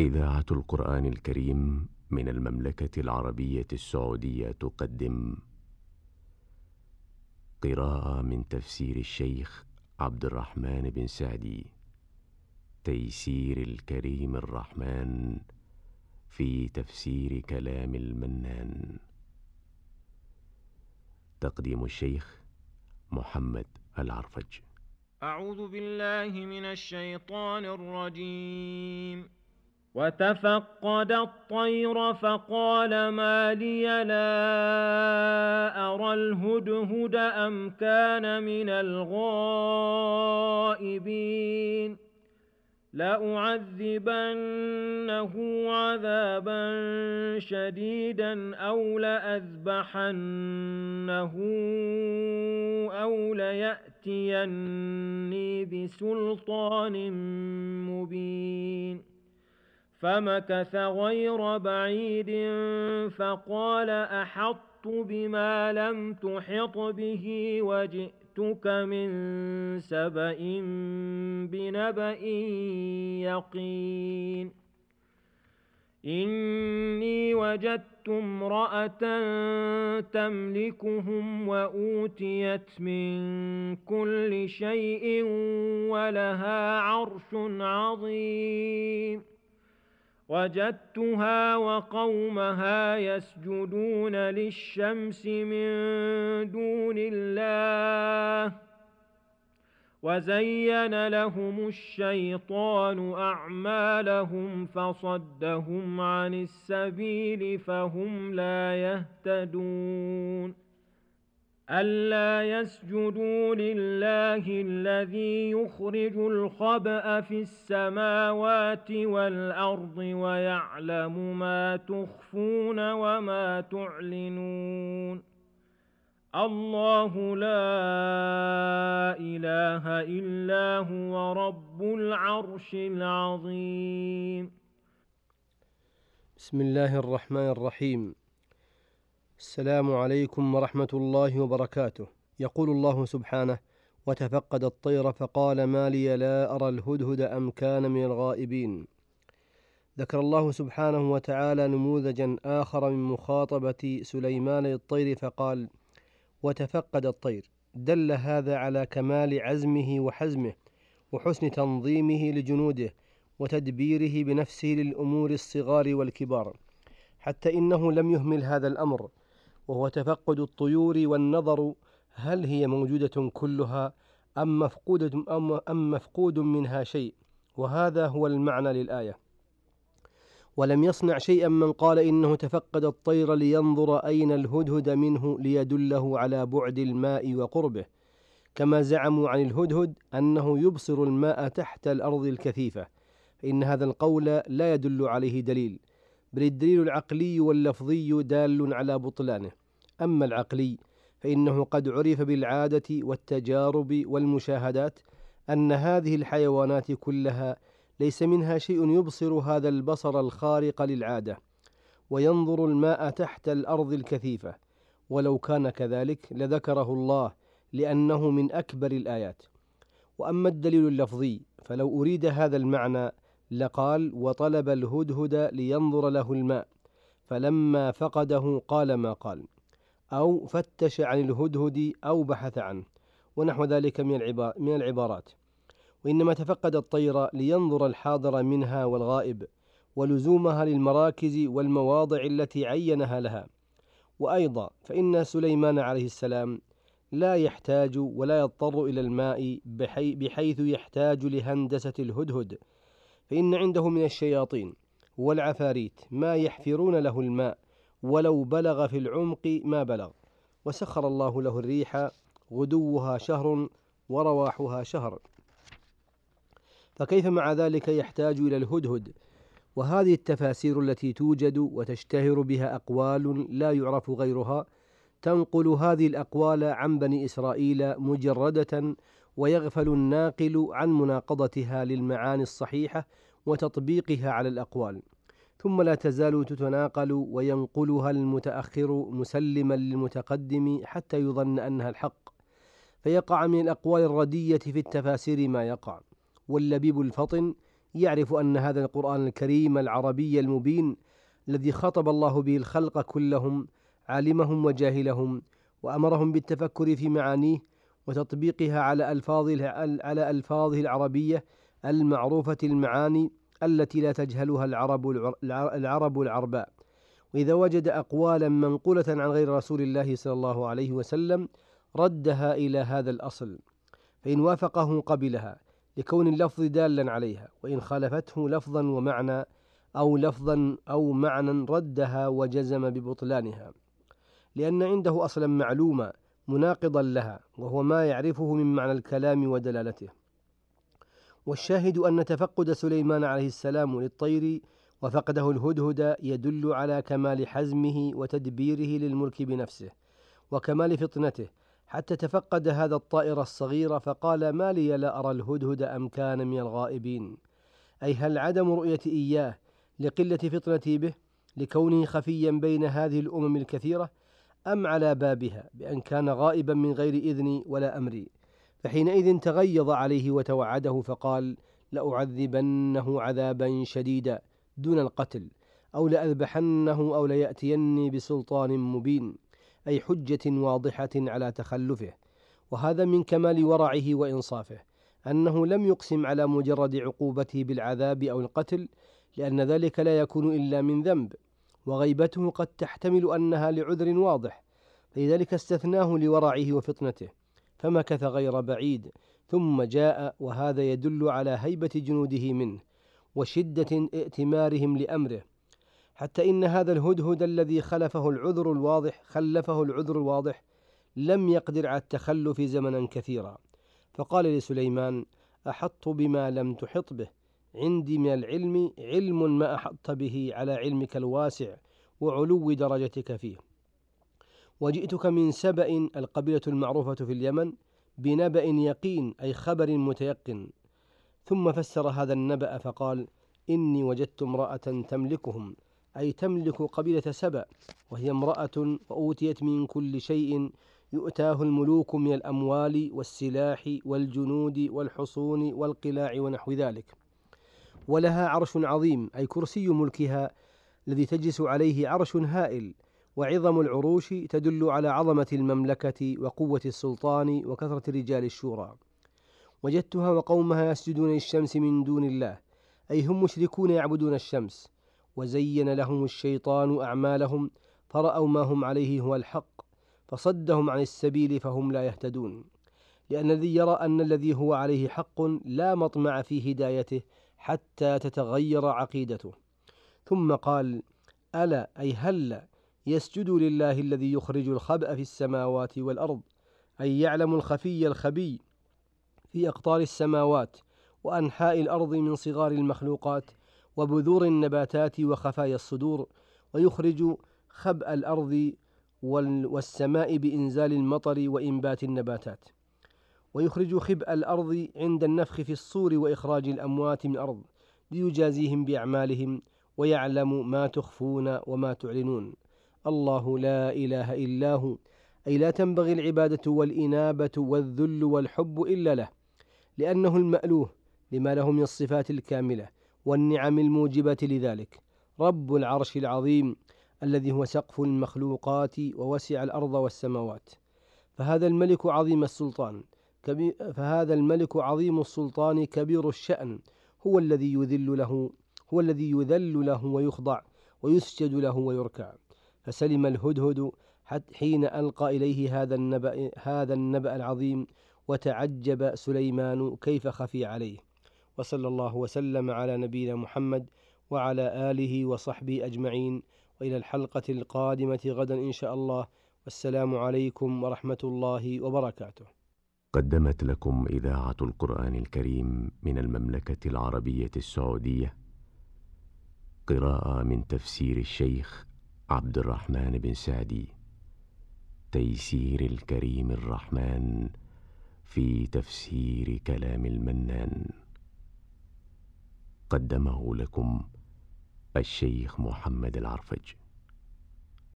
إذاعة القرآن الكريم من المملكة العربية السعودية تقدم قراءة من تفسير الشيخ عبد الرحمن بن سعدي، تيسير الكريم الرحمن في تفسير كلام المنان. تقديم الشيخ محمد العرفج. أعوذ بالله من الشيطان الرجيم. وتفقد الطير فقال ما لي لا أرى الهدهد أم كان من الغائبين لأعذبنه عذابا شديدا أو لأذبحنه أو ليأتيني بسلطان مبين. فمكث غير بعيد فقال أحطت بما لم تحط به وجئتك من سبأ بنبأ يقين. إني وجدت امرأة تملكهم وأوتيت من كل شيء ولها عرش عظيم. وجدتها وقومها يسجدون للشمس من دون الله وزين لهم الشيطان أعمالهم فصدهم عن السبيل فهم لا يهتدون. ألا يسجدوا لله الذي يخرج الخبأ في السماوات والأرض ويعلم ما تخفون وما تعلنون. الله لا إله إلا هو رب العرش العظيم. بسم الله الرحمن الرحيم. السلام عليكم ورحمة الله وبركاته. يقول الله سبحانه: وتفقد الطير فقال ما لي لا أرى الهدهد أم كان من الغائبين. ذكر الله سبحانه وتعالى نموذجا آخر من مخاطبة سليمان للطير فقال: وتفقد الطير. دل هذا على كمال عزمه وحزمه وحسن تنظيمه لجنوده وتدبيره بنفسه للأمور الصغار والكبار، حتى إنه لم يهمل هذا الأمر، وهو تفقد الطيور والنظر هل هي موجودة كلها أم مفقود منها شيء، وهذا هو المعنى للآية. ولم يصنع شيئا من قال إنه تفقد الطير لينظر أين الهدهد منه ليدله على بعد الماء وقربه، كما زعموا عن الهدهد أنه يبصر الماء تحت الأرض الكثيفة، فإن هذا القول لا يدل عليه دليل، بل الدليل العقلي واللفظي دال على بطلانه. أما العقلي فإنه قد عرف بالعادة والتجارب والمشاهدات أن هذه الحيوانات كلها ليس منها شيء يبصر هذا البصر الخارق للعادة وينظر الماء تحت الأرض الكثيفة، ولو كان كذلك لذكره الله لأنه من أكبر الآيات. وأما الدليل اللفظي فلو أريد هذا المعنى لقال: وطلب الهدهد لينظر له الماء فلما فقده قال ما قال، أو فتش عن الهدهد أو بحث عنه، ونحو ذلك من العبارات. وإنما تفقد الطير لينظر الحاضر منها والغائب ولزومها للمراكز والمواضع التي عينها لها. وأيضا فإن سليمان عليه السلام لا يحتاج ولا يضطر إلى الماء بحيث يحتاج لهندسة الهدهد، فإن عنده من الشياطين والعفاريت ما يحفرون له الماء ولو بلغ في العمق ما بلغ. وسخر الله له الريح غدوها شهر ورواحها شهر، فكيف مع ذلك يحتاج إلى الهدهد؟ وهذه التفاسير التي توجد وتشتهر بها أقوال لا يعرف غيرها تنقل هذه الأقوال عن بني إسرائيل مجردة، ويغفل الناقل عن مناقضتها للمعاني الصحيحة وتطبيقها على الأقوال، ثم لا تزال تتناقل وينقلها المتأخر مسلما للمتقدم حتى يظن أنها الحق، فيقع من الأقوال الردية في التفاسير ما يقع. واللبيب الفطن يعرف أن هذا القرآن الكريم العربي المبين الذي خطب الله به الخلق كلهم عالمهم وجاهلهم وأمرهم بالتفكر في معانيه وتطبيقها على ألفاظه العربية المعروفة المعاني التي لا تجهلها العرب العرباء. وإذا وجد أقوالا منقولة عن غير رسول الله صلى الله عليه وسلم ردها إلى هذا الأصل، فإن وافقه قبلها لكون اللفظ دالا عليها، وإن خالفته لفظا ومعنى أو معنى ردها وجزم ببطلانها، لأن عنده أصلا معلوما مناقضا لها، وهو ما يعرفه من معنى الكلام ودلالته. والشاهد أن تفقد سليمان عليه السلام للطير وفقده الهدهد يدل على كمال حزمه وتدبيره للملك بنفسه وكمال فطنته، حتى تفقد هذا الطائر الصغير فقال: ما لي لا أرى الهدهد أم كان من الغائبين؟ أي هل عدم رؤيتي إياه لقلة فطنتي به لكونه خفيا بين هذه الأمم الكثيرة، أم على بابها بأن كان غائبا من غير إذني ولا أمري؟ فحينئذ تغيظ عليه وتوعده فقال: لأعذبنه عذابا شديدا دون القتل، أو لأذبحنه أو ليأتيني بسلطان مبين، أي حجة واضحة على تخلفه. وهذا من كمال ورعه وإنصافه أنه لم يقسم على مجرد عقوبته بالعذاب أو القتل، لأن ذلك لا يكون إلا من ذنب، وغيبته قد تحتمل أنها لعذر واضح، فلذلك استثناه لورعه وفطنته، فمكث غير بعيد ثم جاء، وهذا يدل على هيبة جنوده منه وشدة ائتمارهم لأمره، حتى إن هذا الهدهد الذي خلفه العذر الواضح لم يقدر على التخلف زمنا كثيرا، فقال لسليمان: أحط بما لم تحط به، عندي من العلم علم ما أحط به على علمك الواسع وعلو درجتك فيه، وجئتك من سبأ القبيلة المعروفة في اليمن بنبأ يقين، أي خبر متيقن. ثم فسر هذا النبأ فقال: إني وجدت امرأة تملكهم، أي تملك قبيلة سبأ، وهي امرأة وأوتيت من كل شيء يؤتاه الملوك من الأموال والسلاح والجنود والحصون والقلاع ونحو ذلك، ولها عرش عظيم، أي كرسي ملكها الذي تجلس عليه عرش هائل، وعظم العروش تدل على عظمة المملكة وقوة السلطان وكثرة رجال الشورى. وجدتها وقومها يسجدون للشمس من دون الله، أي هم مشركون يعبدون الشمس، وزين لهم الشيطان أعمالهم فرأوا ما هم عليه هو الحق فصدهم عن السبيل فهم لا يهتدون، لأن الذي يرى أن الذي هو عليه حق لا مطمع في هدايته حتى تتغير عقيدته. ثم قال: ألا أي هل يسجد لله الذي يخرج الخبأ في السماوات والأرض، أي يعلم الخفي الخبي في أقطار السماوات وأنحاء الأرض من صغار المخلوقات وبذور النباتات وخفايا الصدور، ويخرج خبأ الأرض والسماء بإنزال المطر وإنبات النباتات، ويخرج خبأ الأرض عند النفخ في الصور وإخراج الأموات من الأرض ليجازيهم بأعمالهم، ويعلم ما تخفون وما تعلنون. الله لا إله إلا هو، أي لا تنبغي العبادة والإنابة والذل والحب إلا له، لأنه المألوه لما له من الصفات الكاملة والنعم الموجبة لذلك، رب العرش العظيم الذي هو سقف المخلوقات ووسع الأرض والسماوات. فهذا الملك عظيم السلطان كبير الشأن، هو الذي يذل له ويخضع ويسجد له ويركع. فسلم الهدهد حين ألقى إليه هذا النبأ العظيم، وتعجب سليمان كيف خفي عليه. وصلى الله وسلم على نبينا محمد وعلى آله وصحبه أجمعين، وإلى الحلقة القادمة غدا إن شاء الله، والسلام عليكم ورحمة الله وبركاته. قدمت لكم إذاعة القرآن الكريم من المملكة العربية السعودية قراءة من تفسير الشيخ عبد الرحمن بن سعدي، تيسير الكريم الرحمن في تفسير كلام المنان. قدمه لكم الشيخ محمد العرفج.